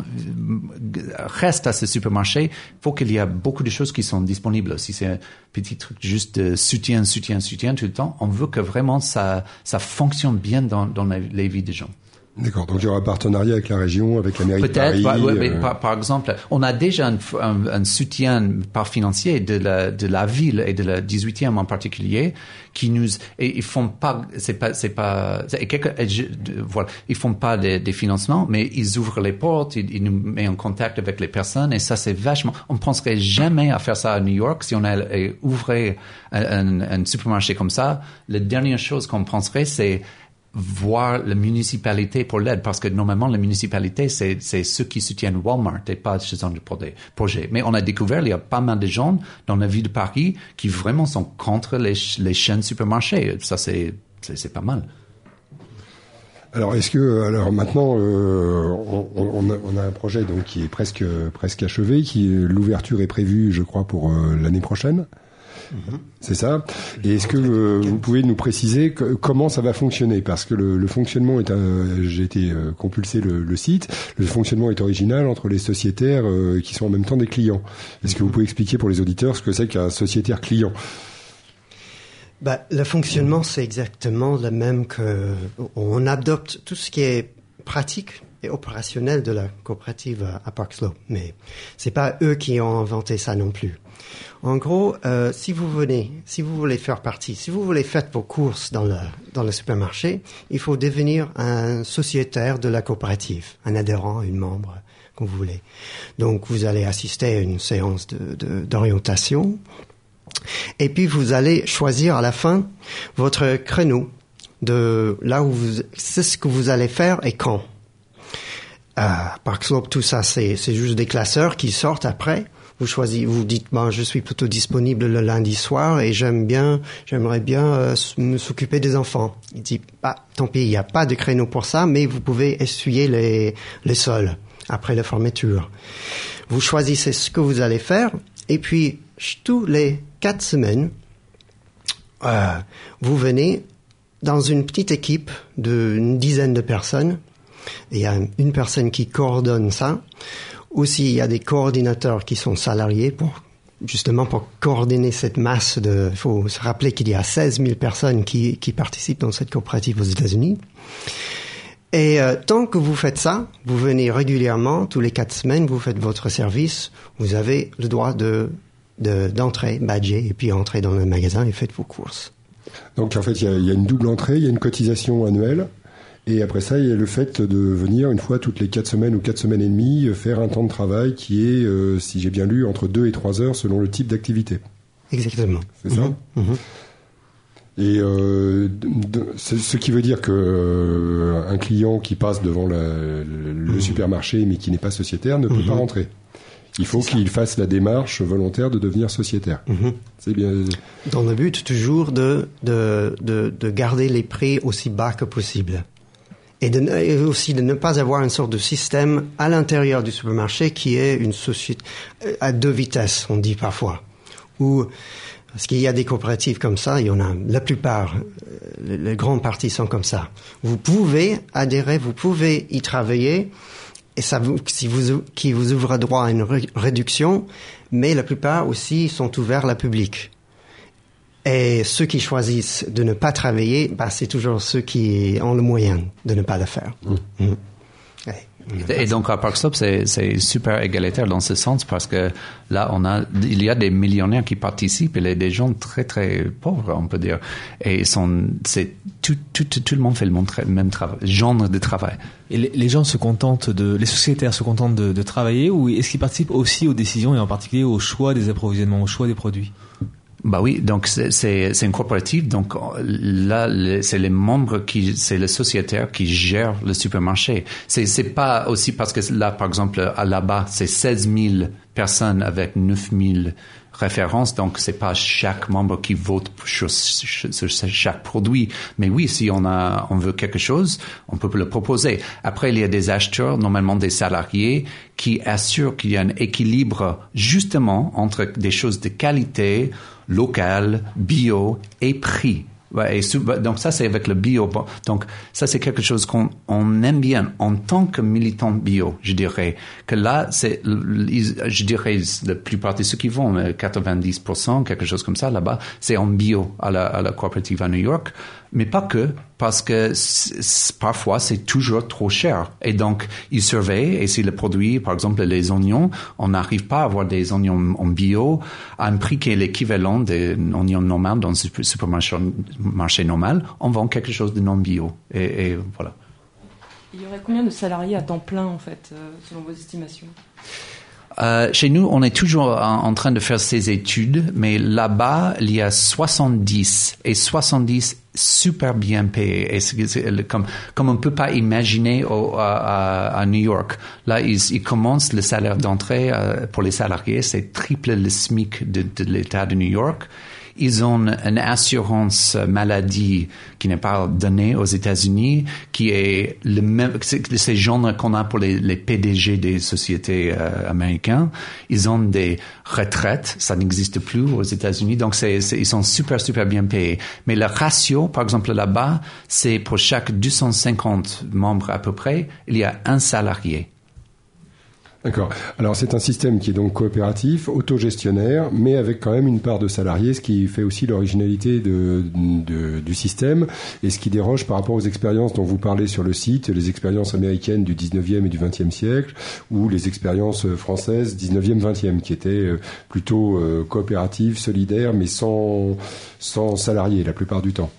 restent à ce supermarché, il faut qu'il y ait beaucoup de choses qui sont disponibles. Si c'est un petit truc juste de soutien, soutien, soutien tout le temps, on veut que vraiment ça, ça fonctionne bien dans, dans les, les vies des gens. D'accord, donc il y aura un partenariat avec la région, avec la mairie de Paris. Peut-être, ouais, euh... mais par, par exemple, on a déjà un, un, un soutien par financier de la, de la ville et de la dix-huitième en particulier, qui nous, et ils font pas, c'est pas, c'est pas, et quelque, et je, de, voilà, ils font pas des, des financements, mais ils ouvrent les portes, ils, ils nous mettent en contact avec les personnes, et ça c'est vachement, on penserait jamais à faire ça à New York si on allait ouvrir un, un, un supermarché comme ça. La dernière chose qu'on penserait, c'est voir la municipalité pour l'aide, parce que normalement la municipalité c'est c'est ceux qui soutiennent Walmart et pas ce genre de projet. Mais on a découvert il y a pas mal de gens dans la ville de Paris qui vraiment sont contre les les chaînes supermarchés. Ça c'est c'est, c'est pas mal. Alors est-ce que alors maintenant euh, on, on, a, on a un projet donc qui est presque presque achevé, qui l'ouverture est prévue je crois pour euh, l'année prochaine. Mmh. C'est ça. Et est-ce que euh, vous pouvez nous préciser que, comment ça va fonctionner? Parce que le, le fonctionnement est, un, j'ai été euh, compulsé le, le site. Le fonctionnement est original entre les sociétaires euh, qui sont en même temps des clients. Est-ce que vous pouvez expliquer pour les auditeurs ce que c'est qu'un sociétaire client? Bah, le fonctionnement, c'est exactement le même que on adopte tout ce qui est pratique et opérationnel de la coopérative à, à Park Slope, mais c'est pas eux qui ont inventé ça non plus. En gros, euh, si vous venez, si vous voulez faire partie, si vous voulez faire vos courses dans le dans le supermarché, il faut devenir un sociétaire de la coopérative, un adhérent, une membre, comme vous voulez. Donc, vous allez assister à une séance de, de d'orientation, et puis vous allez choisir à la fin votre créneau de là où vous, c'est ce que vous allez faire et quand. Euh, Park Slope, tout ça, c'est c'est juste des classeurs qui sortent après. Vous choisissez, vous dites, bon, je suis plutôt disponible le lundi soir et j'aime bien, j'aimerais bien euh, me s'occuper des enfants. Il dit, bah, tant pis, il n'y a pas de créneau pour ça, mais vous pouvez essuyer les, les sols après la fermeture. Vous choisissez ce que vous allez faire et puis, tous les quatre semaines, euh, vous venez dans une petite équipe d'une dizaine de personnes. Il y a une personne qui coordonne ça. Aussi, il y a des coordinateurs qui sont salariés pour, justement, pour coordonner cette masse de, il faut se rappeler qu'il y a seize mille personnes qui, qui participent dans cette coopérative aux États-Unis. Et, euh, tant que vous faites ça, vous venez régulièrement, tous les quatre semaines, vous faites votre service, vous avez le droit de, de, d'entrer, badger, et puis entrer dans le magasin et faites vos courses. Donc, en fait, il y a, il y a une double entrée, il y a une cotisation annuelle. Et après ça, il y a le fait de venir une fois toutes les quatre semaines ou quatre semaines et demie faire un temps de travail qui est, euh, si j'ai bien lu, entre deux et trois heures selon le type d'activité. Exactement. C'est ça. Mmh. Mmh. Et euh, de, c'est ce qui veut dire que euh, un client qui passe devant la, le, le mmh. supermarché mais qui n'est pas sociétaire ne peut mmh. pas rentrer. Il faut qu'il fasse la démarche volontaire de devenir sociétaire. Mmh. C'est bien. Dans le but toujours de de de, de garder les prix aussi bas que possible. Et, de, et aussi de ne pas avoir une sorte de système à l'intérieur du supermarché qui est une société à deux vitesses, on dit parfois. Ou, parce qu'il y a des coopératives comme ça, il y en a, la plupart, les, les grandes parties sont comme ça. Vous pouvez adhérer, vous pouvez y travailler, et ça vous, si vous, qui vous ouvre droit à une ré, réduction, mais la plupart aussi sont ouverts à public. Et ceux qui choisissent de ne pas travailler, bah, c'est toujours ceux qui ont le moyen de ne pas le faire. Mmh. Mmh. Ouais. Et donc à Park Slope, c'est, c'est super égalitaire dans ce sens parce que là, on a, il y a des millionnaires qui participent et des gens très très pauvres, on peut dire. Et ils sont, c'est tout, tout, tout le monde fait le même travail, genre de travail. Et les, les gens se contentent de, les sociétaires se contentent de, de travailler ou est-ce qu'ils participent aussi aux décisions et en particulier au choix des approvisionnements, au choix des produits? Bah oui, donc c'est c'est, c'est une coopérative, donc là les, c'est les membres qui, c'est les sociétaires qui gèrent le supermarché. C'est c'est pas aussi parce que là par exemple à là-bas c'est seize mille personnes avec neuf mille références, donc c'est pas chaque membre qui vote sur, sur, sur chaque produit. Mais oui, si on a on veut quelque chose, on peut le proposer. Après il y a des acheteurs, normalement des salariés, qui assurent qu'il y a un équilibre justement entre des choses de qualité local, bio et prix. Ouais, et donc ça c'est avec le bio. Donc ça c'est quelque chose qu'on on aime bien en tant que militant bio. Je dirais que là c'est, je dirais la plupart de ceux qui vont, quatre-vingt-dix pour cent quelque chose comme ça là-bas, c'est en bio à la, à la coopérative à New York. Mais pas que, parce que c- c- parfois c'est toujours trop cher. Et donc, ils surveillent, et si le produit, par exemple les oignons, on n'arrive pas à avoir des oignons en bio à un prix qui est l'équivalent d'un oignon normal dans un super- supermarché marché normal, on vend quelque chose de non bio. Et, et voilà. Il y aurait combien de salariés à temps plein, en fait, euh, selon vos estimations? Euh, chez nous, on est toujours en, en train de faire ces études, mais là-bas, il y a soixante-dix et soixante-dix super bien payés. Et c'est, c'est, comme, comme on ne peut pas imaginer au, à, à New York. Là, ils, ils commencent le salaire d'entrée euh, pour les salariés, c'est triple le SMIC de, de l'État de New York. Ils ont une assurance maladie qui n'est pas donnée aux États-Unis, qui est le même, c'est, c'est genre qu'on a pour les, les P D G des sociétés euh, américaines. Ils ont des retraites, ça n'existe plus aux États-Unis, donc c'est, c'est, ils sont super super bien payés. Mais le ratio, par exemple là-bas, c'est pour chaque deux cent cinquante membres à peu près, il y a un salarié. D'accord. Alors c'est un système qui est donc coopératif, autogestionnaire, mais avec quand même une part de salariés, ce qui fait aussi l'originalité de, de, du système et ce qui déroge par rapport aux expériences dont vous parlez sur le site, les expériences américaines du dix-neuvième et du vingtième siècle, ou les expériences françaises dix-neuvième vingtième, qui étaient plutôt euh, coopératives, solidaires, mais sans, sans salariés la plupart du temps.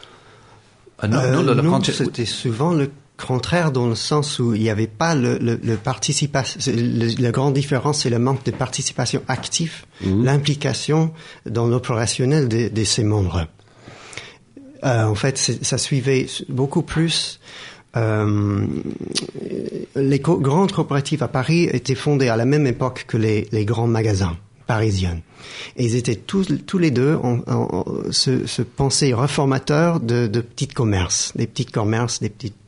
Ah non, euh, non, le, le nous, compte... c'était souvent le contraire, dans le sens où il n'y avait pas le, le, le participation. Le, la grande différence, c'est le manque de participation active, mmh. l'implication dans l'opérationnel de, de ses membres. Euh, en fait, ça suivait beaucoup plus. Euh, les co- grandes coopératives à Paris étaient fondées à la même époque que les, les grands magasins parisiens. Et ils étaient tous, tous les deux en, en, en, se, se pensaient réformateurs de, de petits commerces, des petits commerces, des petites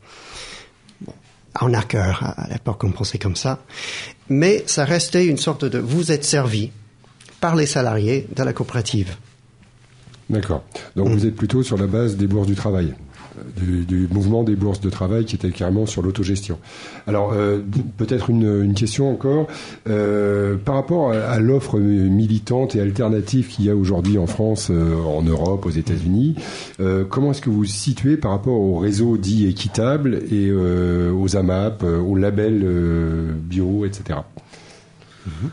arnaqueurs. À l'époque, on pensait comme ça. Mais ça restait une sorte de... Vous êtes servi par les salariés de la coopérative. D'accord. Donc mmh. vous êtes plutôt sur la base des bourses du travail, du, du mouvement des bourses de travail qui était carrément sur l'autogestion. Alors euh, peut-être une, une question encore euh, par rapport à, à l'offre militante et alternative qu'il y a aujourd'hui en France, euh, en Europe, aux États-Unis. Euh, comment est-ce que vous vous situez par rapport au réseau dit équitable et euh, aux A M A P, aux labels euh, bio, et cetera. Mmh.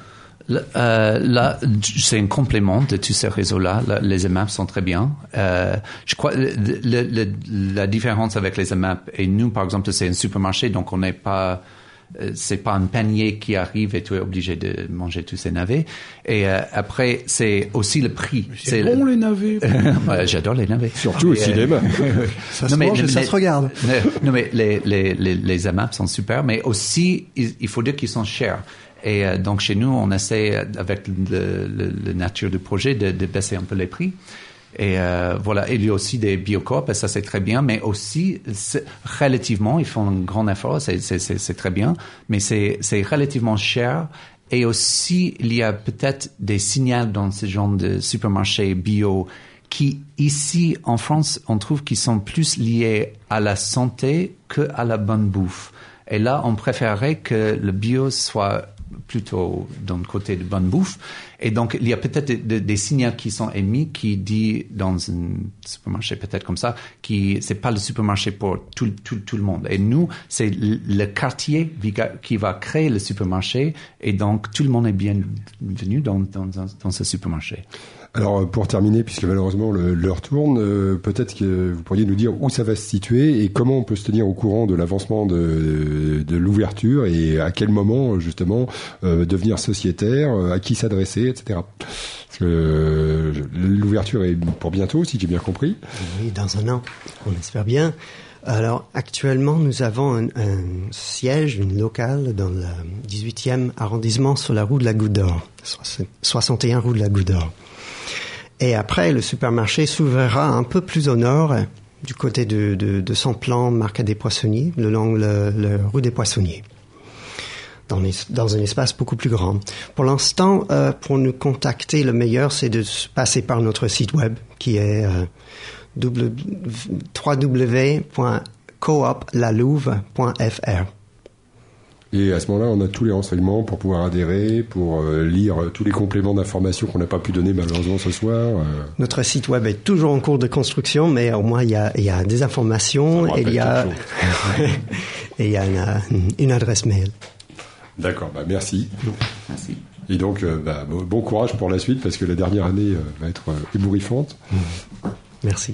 Euh, là, c'est un complément de tous ces réseaux-là. Là, les A M A P sont très bien. Euh, je crois le, le, le, la différence avec les A M A P et nous, par exemple, c'est un supermarché, donc on n'est pas, euh, c'est pas un panier qui arrive et tu es obligé de manger tous ces navets. Et euh, après, c'est aussi le prix. C'est, c'est bon le... les navets. Ouais, j'adore les navets. Surtout au cinéma. Euh, ça se non, mange mais, et ça les, se regarde. Non, mais les, les, les, les A M A P sont super, mais aussi, il, il faut dire qu'ils sont chers. Et euh, donc chez nous, on essaie avec le, le, le nature du projet de, de baisser un peu les prix. Et euh, voilà, il y a aussi des biocorps, et ça c'est très bien, mais aussi relativement, ils font un grand effort, c'est, c'est, c'est, c'est très bien, mais c'est, c'est relativement cher. Et aussi, il y a peut-être des signaux dans ce genre de supermarché bio qui, ici en France, on trouve qu'ils sont plus liés à la santé que à la bonne bouffe. Et là, on préférerait que le bio soit plutôt dans le côté de bonne bouffe. Et donc, il y a peut-être des, des, des signaux qui sont émis qui dit dans un supermarché peut-être comme ça, qui c'est pas le supermarché pour tout, tout, tout le monde. Et nous, c'est le quartier qui va créer le supermarché. Et donc, tout le monde est bienvenu dans, dans, dans, dans ce supermarché. Alors, pour terminer, puisque malheureusement le, l'heure tourne, euh, peut-être que vous pourriez nous dire où ça va se situer et comment on peut se tenir au courant de l'avancement de, de l'ouverture et à quel moment, justement, euh, devenir sociétaire, à qui s'adresser, et cetera. Parce que euh, l'ouverture est pour bientôt, si j'ai bien compris. Oui, dans un an, on espère bien. Alors, actuellement, nous avons un, un siège, une locale dans le dix-huitième arrondissement sur la rue de la Goutte d'Or, soixante et un rue de la Goutte d'Or. Et après, le supermarché s'ouvrira un peu plus au nord, du côté de, de, de Saint-Plan, Market des Poissonniers, le long le, le rue des Poissonniers, dans, les, dans un espace beaucoup plus grand. Pour l'instant, euh, pour nous contacter, le meilleur, c'est de passer par notre site web, qui est euh, w w w point coop la louve point f r. Et à ce moment-là, on a tous les renseignements pour pouvoir adhérer, pour euh, lire euh, tous les compléments d'informations qu'on n'a pas pu donner malheureusement ce soir. Euh. Notre site web est toujours en cours de construction, mais au moins il y a, il y a des informations et il y a et il y a une, une adresse mail. D'accord, bah merci. Merci. Et donc, euh, bah, bon courage pour la suite parce que la dernière année euh, va être euh, ébouriffante. Merci.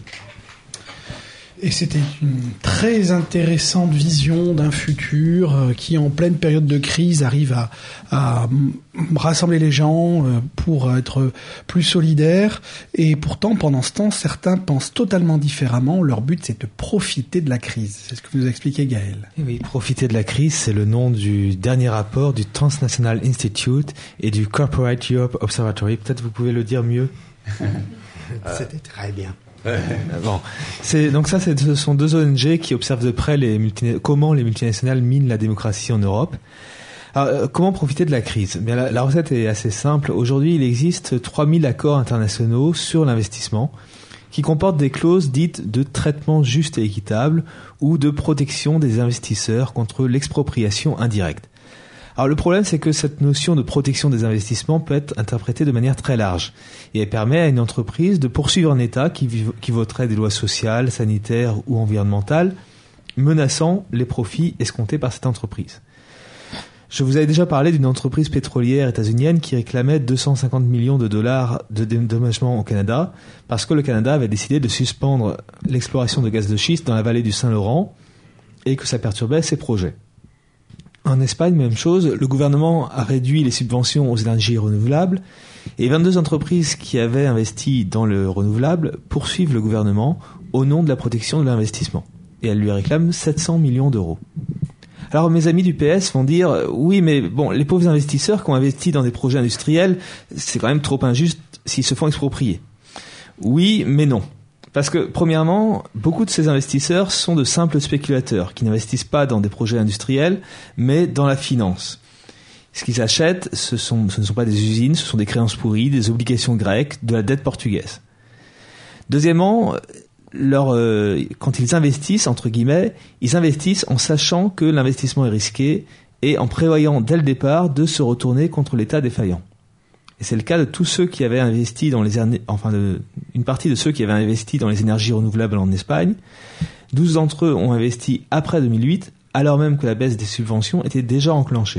Et c'était une très intéressante vision d'un futur euh, qui, en pleine période de crise, arrive à, à rassembler les gens euh, pour être plus solidaires. Et pourtant, pendant ce temps, certains pensent totalement différemment. Leur but, c'est de profiter de la crise. C'est ce que vous expliquez, Gaël. Et oui, profiter de la crise, c'est le nom du dernier rapport du Transnational Institute et du Corporate Europe Observatory. Peut-être vous pouvez le dire mieux. C'était très bien. Bon, c'est donc ça, c'est, ce sont deux O N G qui observent de près les multina- comment les multinationales minent la démocratie en Europe. Alors, euh, comment profiter de la crise ? Bien, la, la recette est assez simple. Aujourd'hui, il existe trois mille accords internationaux sur l'investissement qui comportent des clauses dites de traitement juste et équitable ou de protection des investisseurs contre l'expropriation indirecte. Alors le problème, c'est que cette notion de protection des investissements peut être interprétée de manière très large et elle permet à une entreprise de poursuivre un État qui, qui voterait des lois sociales, sanitaires ou environnementales, menaçant les profits escomptés par cette entreprise. Je vous avais déjà parlé d'une entreprise pétrolière états-unienne qui réclamait deux cent cinquante millions de dollars de dédommagement au Canada parce que le Canada avait décidé de suspendre l'exploration de gaz de schiste dans la vallée du Saint-Laurent et que ça perturbait ses projets. En Espagne, même chose, le gouvernement a réduit les subventions aux énergies renouvelables et vingt-deux entreprises qui avaient investi dans le renouvelable poursuivent le gouvernement au nom de la protection de l'investissement. Et elles lui réclament sept cents millions d'euros. Alors mes amis du P S vont dire « Oui, mais bon, les pauvres investisseurs qui ont investi dans des projets industriels, c'est quand même trop injuste s'ils se font exproprier. » Oui, mais non. Parce que, premièrement, beaucoup de ces investisseurs sont de simples spéculateurs qui n'investissent pas dans des projets industriels, mais dans la finance. Ce qu'ils achètent, ce, sont, ce ne sont pas des usines, ce sont des créances pourries, des obligations grecques, de la dette portugaise. Deuxièmement, leur, euh, quand ils investissent, entre guillemets, ils investissent en sachant que l'investissement est risqué et en prévoyant dès le départ de se retourner contre l'État défaillant. Et c'est le cas de tous ceux qui avaient investi dans les enfin de, une partie de ceux qui avaient investi dans les énergies renouvelables en Espagne. douze d'entre eux ont investi après deux mille huit, alors même que la baisse des subventions était déjà enclenchée.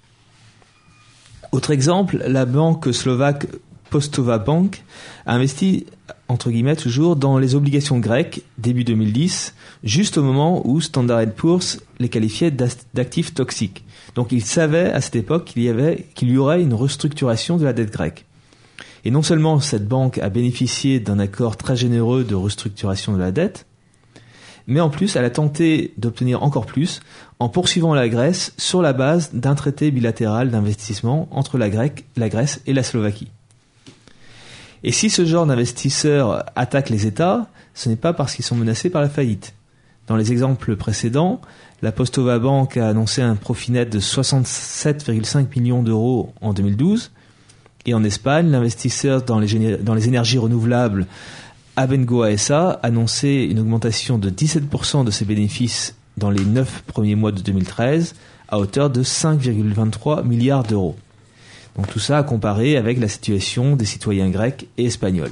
Autre exemple, la banque slovaque Postova Bank a investi, entre guillemets toujours, dans les obligations grecques début deux mille dix, juste au moment où Standard and Poor's les qualifiait d'actifs toxiques. Donc il savait à cette époque qu'il y avait, qu'il y aurait une restructuration de la dette grecque. Et non seulement cette banque a bénéficié d'un accord très généreux de restructuration de la dette, mais en plus elle a tenté d'obtenir encore plus en poursuivant la Grèce sur la base d'un traité bilatéral d'investissement entre la, Grèce, la Grèce et la Slovaquie. Et si ce genre d'investisseurs attaquent les États, ce n'est pas parce qu'ils sont menacés par la faillite. Dans les exemples précédents, la Postova Bank a annoncé un profit net de soixante-sept virgule cinq millions d'euros en deux mille douze. Et en Espagne, l'investisseur dans les, dans les énergies renouvelables Abengoa S A a annoncé une augmentation de dix-sept pour cent de ses bénéfices dans les neuf premiers mois de deux mille treize à hauteur de cinq virgule vingt-trois milliards d'euros. Donc tout ça à comparer avec la situation des citoyens grecs et espagnols.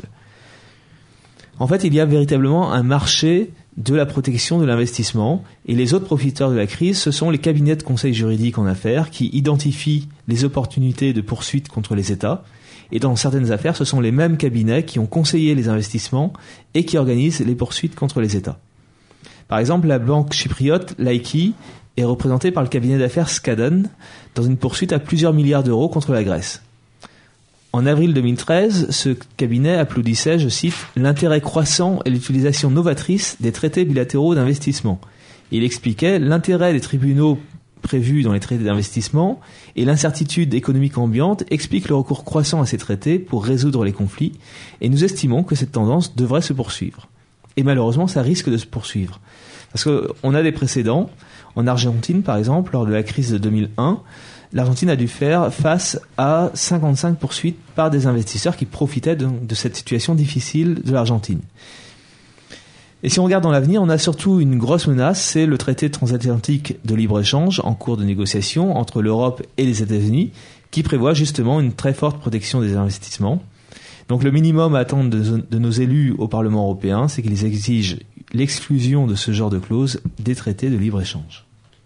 En fait, il y a véritablement un marché de la protection de l'investissement et les autres profiteurs de la crise, ce sont les cabinets de conseil juridique en affaires qui identifient les opportunités de poursuite contre les États et dans certaines affaires, ce sont les mêmes cabinets qui ont conseillé les investissements et qui organisent les poursuites contre les États. Par exemple, la banque chypriote Laiki est représentée par le cabinet d'affaires Skadden dans une poursuite à plusieurs milliards d'euros contre la Grèce. En avril deux mille treize, ce cabinet applaudissait, je cite, « l'intérêt croissant et l'utilisation novatrice des traités bilatéraux d'investissement ». Il expliquait l'intérêt des tribunaux prévus dans les traités d'investissement et l'incertitude économique ambiante expliquent le recours croissant à ces traités pour résoudre les conflits et nous estimons que cette tendance devrait se poursuivre. Et malheureusement, ça risque de se poursuivre. Parce qu'on a des précédents. En Argentine, par exemple, lors de la crise de deux mille un, l'Argentine a dû faire face à cinquante-cinq poursuites par des investisseurs qui profitaient de, de cette situation difficile de l'Argentine. Et si on regarde dans l'avenir, on a surtout une grosse menace, c'est le traité transatlantique de libre-échange en cours de négociation entre l'Europe et les États-Unis, qui prévoit justement une très forte protection des investissements. Donc le minimum à attendre de, de nos élus au Parlement européen, c'est qu'ils exigent l'exclusion de ce genre de clause des traités de libre-échange.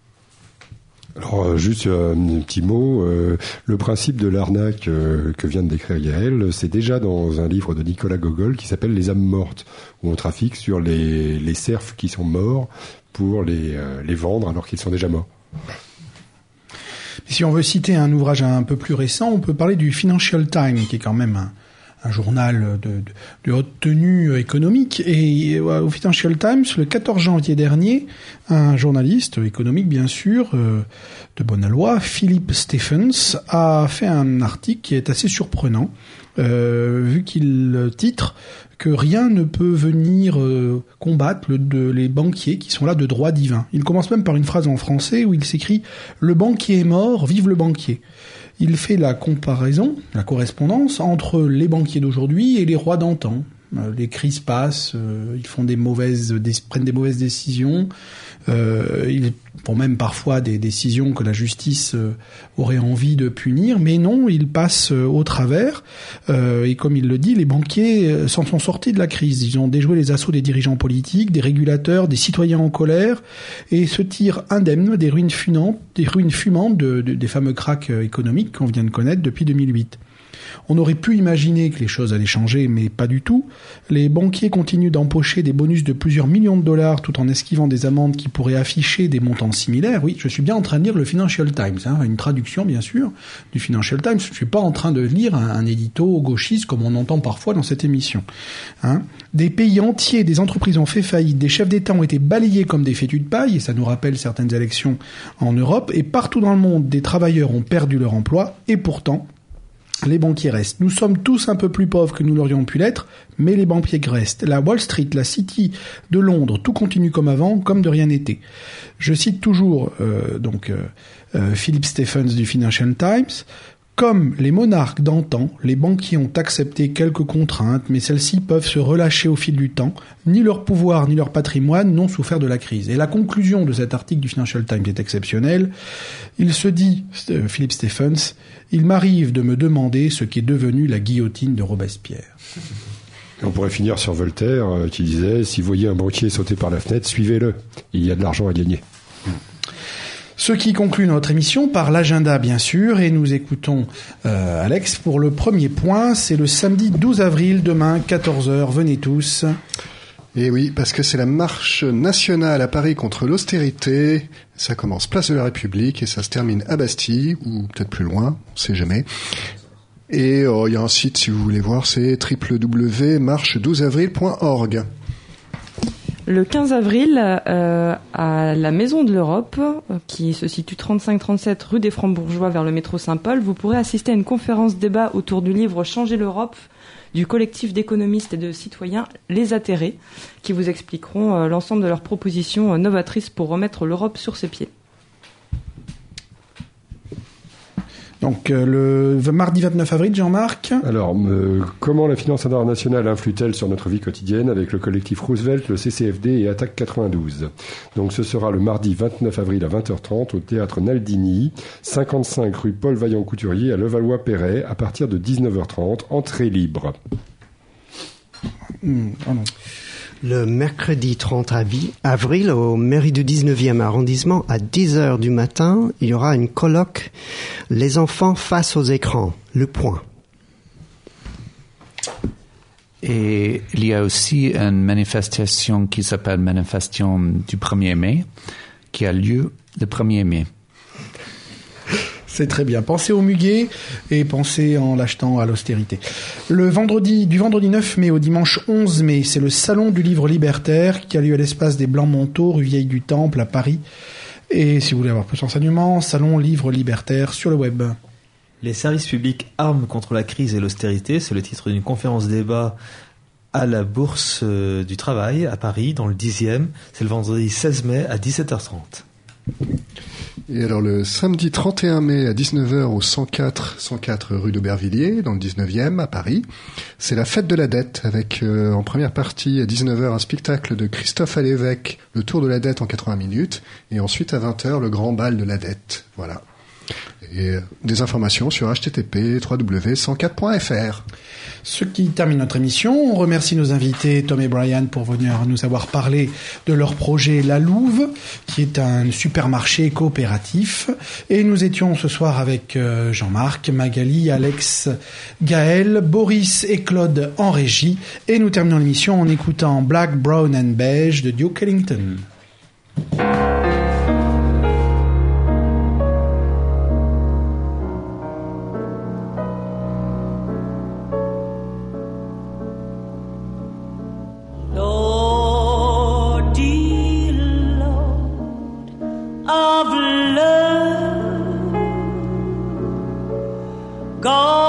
Alors euh, juste euh, un petit mot, euh, le principe de l'arnaque euh, que vient de décrire Yael, c'est déjà dans un livre de Nicolas Gogol qui s'appelle Les âmes mortes, où on trafique sur les, les cerfs qui sont morts pour les, euh, les vendre alors qu'ils sont déjà morts. Si on veut citer un ouvrage un peu plus récent, on peut parler du Financial Times, qui est quand même un, un journal de, de, de haute tenue économique. Et au Financial Times, le quatorze janvier dernier, un journaliste économique, bien sûr, euh, de bonne loi, Philip Stephens, a fait un article qui est assez surprenant, euh, vu qu'il titre que rien ne peut venir euh, combattre le, de, les banquiers qui sont là de droit divin. Il commence même par une phrase en français où il s'écrit « Le banquier est mort, vive le banquier ». Il fait la comparaison, la correspondance entre les banquiers d'aujourd'hui et les rois d'antan. Euh, les crises passent, euh, ils font des mauvaises, des, prennent des mauvaises décisions. Euh, ils font même parfois des décisions que la justice euh, aurait envie de punir, mais non, ils passent euh, au travers. Euh, et comme il le dit, les banquiers euh, s'en sont sortis de la crise. Ils ont déjoué les assauts des dirigeants politiques, des régulateurs, des citoyens en colère, et se tirent indemnes des ruines fumantes, des ruines fumantes de, de, des fameux cracks économiques qu'on vient de connaître depuis deux mille huit. On aurait pu imaginer que les choses allaient changer, mais pas du tout. Les banquiers continuent d'empocher des bonus de plusieurs millions de dollars tout en esquivant des amendes qui pourraient afficher des montants similaires. Oui, je suis bien en train de lire le Financial Times, hein, une traduction bien sûr du Financial Times. Je suis pas en train de lire un, un édito gauchiste comme on entend parfois dans cette émission. Hein. Des pays entiers, des entreprises ont fait faillite, des chefs d'État ont été balayés comme des fétus de paille, et ça nous rappelle certaines élections en Europe, et partout dans le monde, des travailleurs ont perdu leur emploi, et pourtant, les banquiers restent. Nous sommes tous un peu plus pauvres que nous l'aurions pu l'être, mais les banquiers restent. La Wall Street, la City de Londres, tout continue comme avant, comme de rien n'était. Je cite toujours euh, donc euh, euh, Philip Stephens du Financial Times. Comme les monarques d'antan, les banquiers ont accepté quelques contraintes, mais celles-ci peuvent se relâcher au fil du temps. Ni leur pouvoir ni leur patrimoine n'ont souffert de la crise. Et la conclusion de cet article du Financial Times est exceptionnelle. Il se dit, euh, Philip Stephens, « Il m'arrive de me demander ce qu'est devenu la guillotine de Robespierre. » On pourrait finir sur Voltaire euh, qui disait « Si vous voyez un banquier sauter par la fenêtre, suivez-le. Il y a de l'argent à gagner. » Ce qui conclut notre émission par l'agenda, bien sûr, et nous écoutons euh, Alex pour le premier point. C'est le samedi douze avril, demain, quatorze heures. Venez tous. Et oui, parce que c'est la marche nationale à Paris contre l'austérité. Ça commence place de la République et ça se termine à Bastille, ou peut-être plus loin, on sait jamais. Et il oh, y a un site, si vous voulez voir, c'est w w w point marche douze avril point org. Le quinze avril, euh, à la Maison de l'Europe, qui se situe trente-cinq trente-sept rue des Francs-Bourgeois vers le métro Saint-Paul, vous pourrez assister à une conférence débat autour du livre Changer l'Europe du collectif d'économistes et de citoyens Les Atterrés, qui vous expliqueront euh, l'ensemble de leurs propositions euh, novatrices pour remettre l'Europe sur ses pieds. Donc euh, le mardi vingt-neuf avril, Jean-Marc. Alors, euh, comment la finance internationale influe-t-elle sur notre vie quotidienne avec le collectif Roosevelt, le C C F D et Attaque quatre-vingt-douze. Donc ce sera le mardi vingt-neuf avril à vingt heures trente au théâtre Naldini, cinquante-cinq rue Paul Vaillant-Couturier à Levallois-Perret à partir de dix-neuf heures trente, entrée libre. Mmh, oh non. Le mercredi trente avril, au mairie du dix-neuvième arrondissement, à dix heures du matin, il y aura une colloque « Les enfants face aux écrans », le point. Et il y a aussi une manifestation qui s'appelle Manifestation du premier mai, qui a lieu le premier mai. C'est très bien. Pensez au muguet et pensez en l'achetant à l'austérité. Le vendredi, du vendredi neuf mai au dimanche onze mai, c'est le Salon du Livre Libertaire qui a lieu à l'espace des Blancs-Manteaux, rue Vieille du Temple, à Paris. Et si vous voulez avoir plus d'enseignements, Salon Livre Libertaire sur le web. Les services publics arment contre la crise et l'austérité, c'est le titre d'une conférence débat à la Bourse du Travail, à Paris, dans le dixième. C'est le vendredi seize mai à dix-sept heures trente. Et alors le samedi trente et un mai à dix-neuf heures au cent quatre, cent quatre rue d'Aubervilliers, dans le dix-neuvième à Paris, c'est la fête de la dette avec euh, en première partie à dix-neuf heures un spectacle de Christophe Alévêque, le tour de la dette en quatre-vingts minutes, et ensuite à vingt heures le grand bal de la dette. Voilà. Et euh, des informations sur h t t p point w w w point cent quatre point f r. Ce qui termine notre émission. On remercie nos invités Tom et Brian pour venir nous avoir parlé de leur projet La Louve, qui est un supermarché coopératif. Et nous étions ce soir avec Jean-Marc, Magali, Alex, Gaël, Boris et Claude en régie. Et nous terminons l'émission en écoutant Black, Brown and Beige de Duke Ellington. God